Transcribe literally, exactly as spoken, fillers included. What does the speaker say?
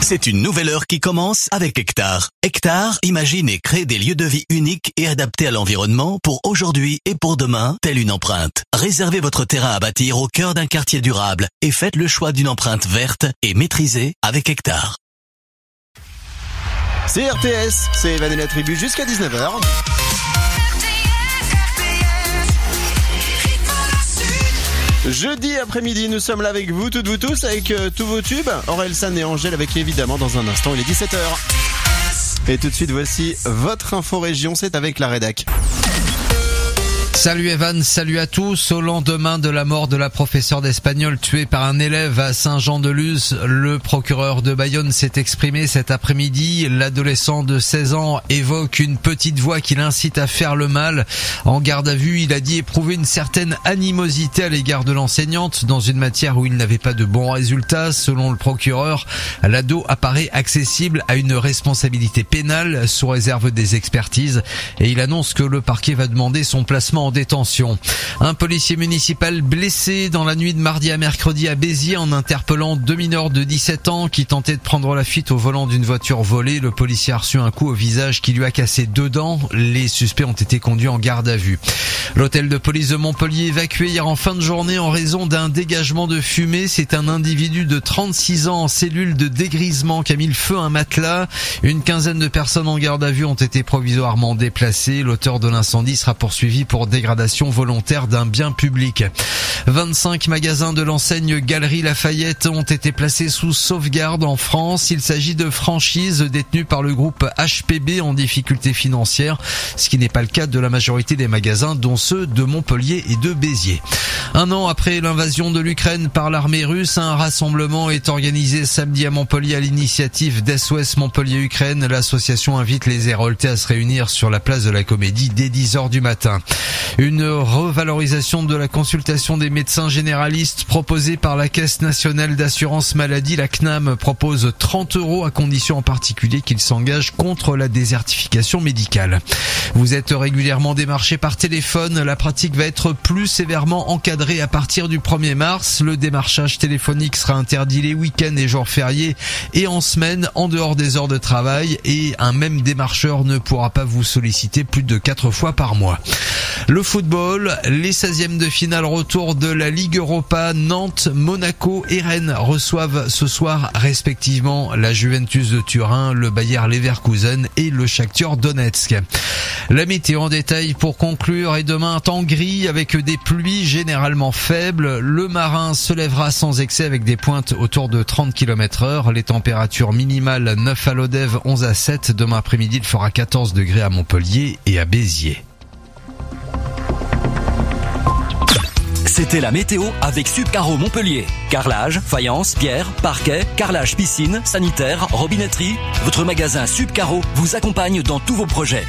C'est une nouvelle heure qui commence avec Hectare. Hectare imagine et crée des lieux de vie uniques et adaptés à l'environnement pour aujourd'hui et pour demain, telle une empreinte. Réservez votre terrain à bâtir au cœur d'un quartier durable et faites le choix d'une empreinte verte et maîtrisée avec Hectare. C'est R T S, c'est Evan et la tribu jusqu'à dix-neuf heures. Jeudi après-midi, nous sommes là avec vous, toutes vous tous, avec euh, tous vos tubes. Aurel San et Angèle avec évidemment dans un instant, il est dix-sept heures. Et tout de suite, voici votre info région, c'est avec la rédac. Salut Evan, salut à tous. Au lendemain de la mort de la professeure d'espagnol tuée par un élève à Saint-Jean-de-Luz, le procureur de Bayonne s'est exprimé cet après-midi. L'adolescent de seize ans évoque une petite voix qui l'incite à faire le mal. En garde à vue, il a dit éprouver une certaine animosité à l'égard de l'enseignante dans une matière où il n'avait pas de bons résultats. Selon le procureur, l'ado apparaît accessible à une responsabilité pénale sous réserve des expertises et il annonce que le parquet va demander son placement en détention. Un policier municipal blessé dans la nuit de mardi à mercredi à Béziers en interpellant deux mineurs de dix-sept ans qui tentaient de prendre la fuite au volant d'une voiture volée. Le policier a reçu un coup au visage qui lui a cassé deux dents. Les suspects ont été conduits en garde à vue. L'hôtel de police de Montpellier évacué hier en fin de journée en raison d'un dégagement de fumée. C'est un individu de trente-six ans en cellule de dégrisement qui a mis le feu à un matelas. Une quinzaine de personnes en garde à vue ont été provisoirement déplacées. L'auteur de l'incendie sera poursuivi pour dégradation volontaire d'un bien public. vingt-cinq magasins de l'enseigne Galeries Lafayette ont été placés sous sauvegarde en France. Il s'agit de franchises détenues par le groupe H P B en difficulté financière, ce qui n'est pas le cas de la majorité des magasins, dont ceux de Montpellier et de Béziers. Un an après l'invasion de l'Ukraine par l'armée russe, un rassemblement est organisé samedi à Montpellier à l'initiative d'S O S Montpellier Ukraine. L'association invite les Héraultais à se réunir sur la place de la Comédie dès dix heures du matin. Une revalorisation de la consultation des médecins généralistes proposée par la Caisse nationale d'assurance maladie. La C N A M propose trente euros à condition en particulier qu'ils s'engagent contre la désertification médicale. Vous êtes régulièrement démarché par téléphone. La pratique va être plus sévèrement encadrée à partir du premier mars. Le démarchage téléphonique sera interdit les week-ends et jours fériés et en semaine en dehors des heures de travail, et un même démarcheur ne pourra pas vous solliciter plus de quatre fois par mois. Le football, les seizièmes de finale retour de la Ligue Europa. Nantes, Monaco et Rennes reçoivent ce soir respectivement la Juventus de Turin, le Bayer Leverkusen et le Shakhtar Donetsk. La météo en détail pour conclure, et demain un temps gris avec des pluies généralement faibles. Le marin se lèvera sans excès avec des pointes autour de trente kilomètres heure. Les températures minimales neuf à Lodève, onze à sept. Demain après-midi, il fera quatorze degrés à Montpellier et à Béziers. C'était la météo avec Subcaro Montpellier. Carrelage, faïence, pierre, parquet, carrelage piscine, sanitaire, robinetterie. Votre magasin Subcaro vous accompagne dans tous vos projets.